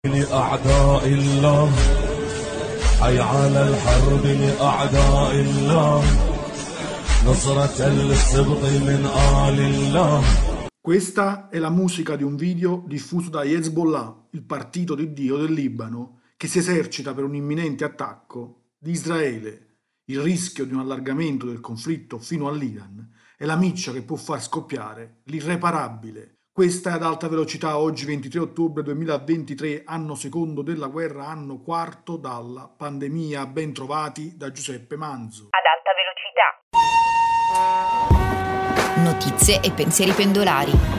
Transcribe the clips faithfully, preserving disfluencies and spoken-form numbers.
لأعداء الله حي على الحرب لأعداء الله نصرة للسبط من آل الله. Questa è la musica di un video diffuso da Hezbollah, il partito di Dio del Libano, che si esercita per un imminente attacco di Israele. Il rischio di un allargamento del conflitto fino all'Iran è la miccia che può far scoppiare l'irreparabile. Questa è Ad Alta Velocità, oggi ventitré ottobre duemilaventitré, anno secondo della guerra, anno quarto dalla pandemia. Ben trovati da Giuseppe Manzo. Ad Alta Velocità. Notizie e pensieri pendolari.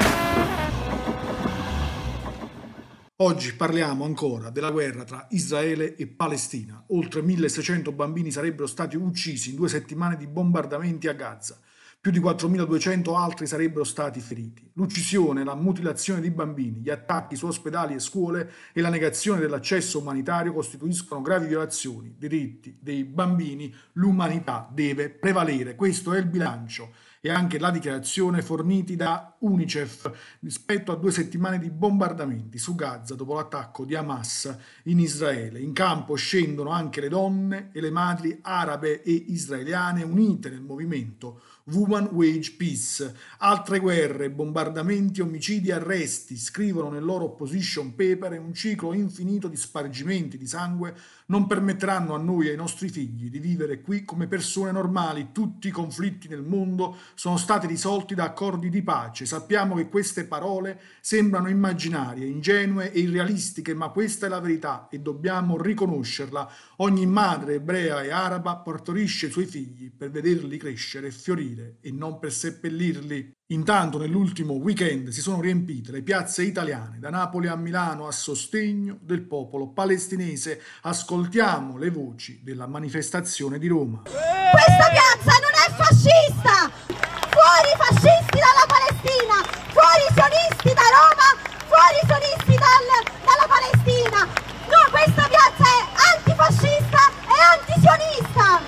Oggi parliamo ancora della guerra tra Israele e Palestina. Oltre milleseicento bambini sarebbero stati uccisi in due settimane di bombardamenti a Gaza. Più di quattromiladuecento altri sarebbero stati feriti. L'uccisione, la mutilazione di bambini, gli attacchi su ospedali e scuole e la negazione dell'accesso umanitario costituiscono gravi violazioni dei diritti dei bambini. L'umanità deve prevalere. Questo è il bilancio e anche la dichiarazione forniti da UNICEF rispetto a due settimane di bombardamenti su Gaza dopo l'attacco di Hamas in Israele. In campo scendono anche le donne e le madri arabe e israeliane unite nel movimento Women Wage Peace. Altre guerre, bombardamenti, omicidi, arresti, scrivono nel loro opposition paper, e un ciclo infinito di spargimenti di sangue non permetteranno a noi e ai nostri figli di vivere qui come persone normali. Tutti i conflitti nel mondo sono stati risolti da accordi di pace. Sappiamo che queste parole sembrano immaginarie, ingenue e irrealistiche, ma questa è la verità e dobbiamo riconoscerla. Ogni madre ebrea e araba partorisce i suoi figli per vederli crescere e fiorire e non per seppellirli. Intanto nell'ultimo weekend si sono riempite le piazze italiane, da Napoli a Milano, a sostegno del popolo palestinese. Ascoltiamo le voci della manifestazione di Roma. Questa piazza non è fascista! Fuori i fascisti dalla Palestina! Fuori i sionisti da Roma! Fuori i sionisti dal, dalla Palestina! No, questa piazza è antifascista e antisionista!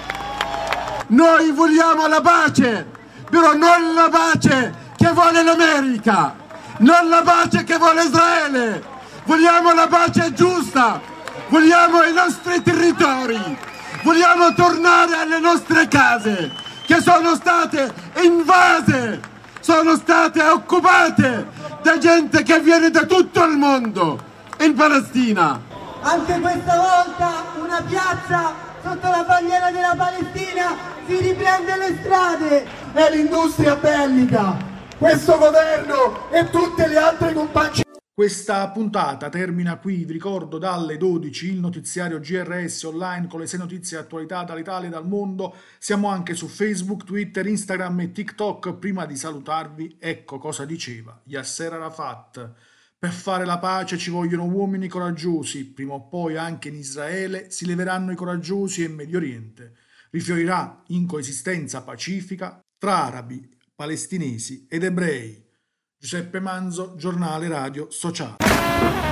Noi vogliamo la pace, però non la pace che vuole l'America, non la pace che vuole Israele. Vogliamo la pace giusta, vogliamo i nostri territori, vogliamo tornare alle nostre case che sono state invase, sono state occupate da gente che viene da tutto il mondo in Palestina. Anche questa volta una piazza sotto la bandiera della Palestina si riprende le strade. È l'industria bellica, questo governo e tutte le altre compagnie. Questa puntata termina qui. Vi ricordo dalle dodici il notiziario G R S online con le sei notizie di attualità dall'Italia e dal mondo. Siamo anche su Facebook, Twitter, Instagram e TikTok. Prima di salutarvi, ecco cosa diceva Yasser Arafat: per fare la pace ci vogliono uomini coraggiosi, prima o poi anche in Israele si leveranno i coraggiosi e in Medio Oriente rifiorirà in coesistenza pacifica tra arabi, palestinesi ed ebrei. Giuseppe Manzo, giornale radio sociale.